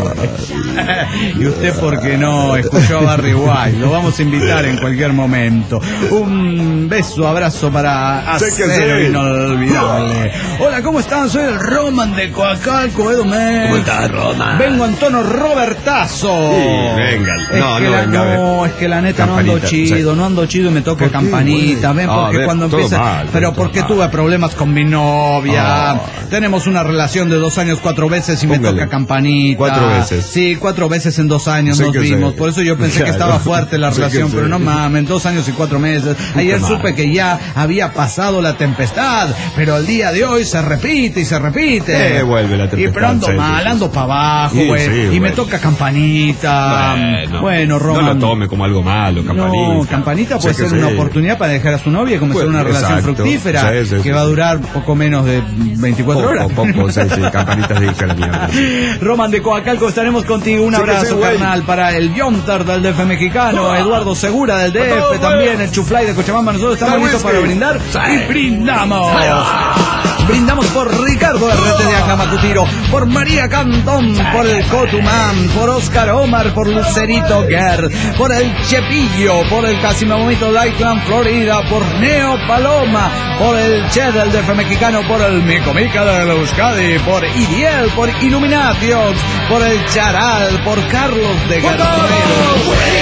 Y usted, ¿por qué no escuchó a Barry White? Lo vamos a invitar en cualquier momento. Un beso, abrazo para Acero Inolvidable. Hola, ¿cómo están? Soy el Roman de Coacalco, Edume. ¿Cómo estás, Roman? Vengo en tono Robertazo. Sí, venga. Es que la neta no ando chido y me toca campanita. Ven, porque cuando empieza... Mal, pero porque tuve problemas con mi novia. Tenemos una relación de 2 años, 4 veces y me toca campanita. 4 veces. Sí, 4 veces en 2 años nos vimos. Por eso yo pensé que estaba fuerte la relación, pero no mames, 2 años y 4 meses. Ayer supe que ya había pasado la tempestad, pero el día de hoy se repite y se repite. Vuelve la tempestad. Y pero ando mal, ando para abajo, güey. Y me toca campanita. Bueno, Roman. No lo tome como algo malo, campanita. No, campanita puede ser una oportunidad para dejar a su novia y comenzar una relación fructífera que va a durar poco menos de 24 horas. Campanitas de hija la mierda. Roman de Coacalco, estaremos contigo. Un abrazo, carnal, para el Yontar del DF mexicano, Eduardo Segura del DF, también el Chuflay de Cochabamba. Nosotros estamos listos para brindar y brindamos. Brindamos por Ricardo RT de Ajamacutiro, por María Cantón, por el Cotumán, por Oscar Omar, por Lucerito Guerr, por el Chepillo, por el Casimamomito Lakeland, Florida, por Neo Paloma, por el Che del DF mexicano, por el Mico Mica de la Euskadi, por Idiel, por Illuminatios, por el Charal, por Carlos de Guerrero.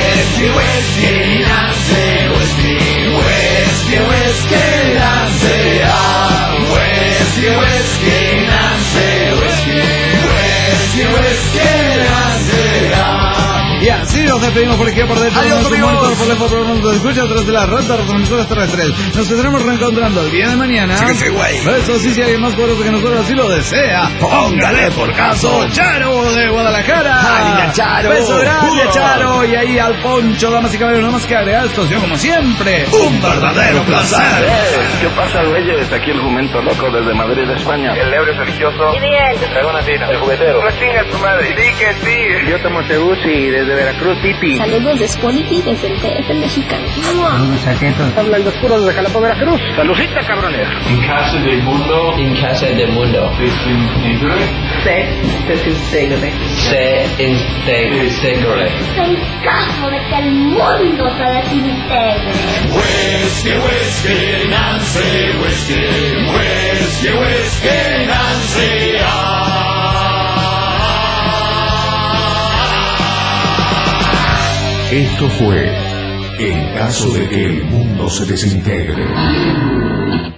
Y así nos despedimos por aquí por dentro. Adiós, amigos. Por lejos, por nos escucha tras de la ronda de transmisoras terrestres. Nos estaremos reencontrando el día de mañana. Eso sí, si alguien más poderoso que nosotros así lo desea, póngale por caso Charo de Guadalajara. Charo. Beso grande, Charo. Y ahí al Poncho, damas y caballeros, nada más que agregar esto. Yo, como siempre, un verdadero placer. ¿Qué pasa, güeyes? Aquí el jumento loco desde Madrid, España. El ebrio religioso. Bien. El dragón latino. El juguetero. No chingas tu madre. Sí que sí. Yo tomo Teguci desde Veracruz, Pipi. Saludos de Spoliti desde el DF mexicano. Hablan los puros de Jalapa, Veracruz. Saludcita, cabrones. En casa del mundo. En casa del mundo. Se desintegre. Se integre. En caso de que el mundo se desintegre. Whiskey, Nancy, whiskey, Nancy. Esto fue En caso de que el mundo se desintegre.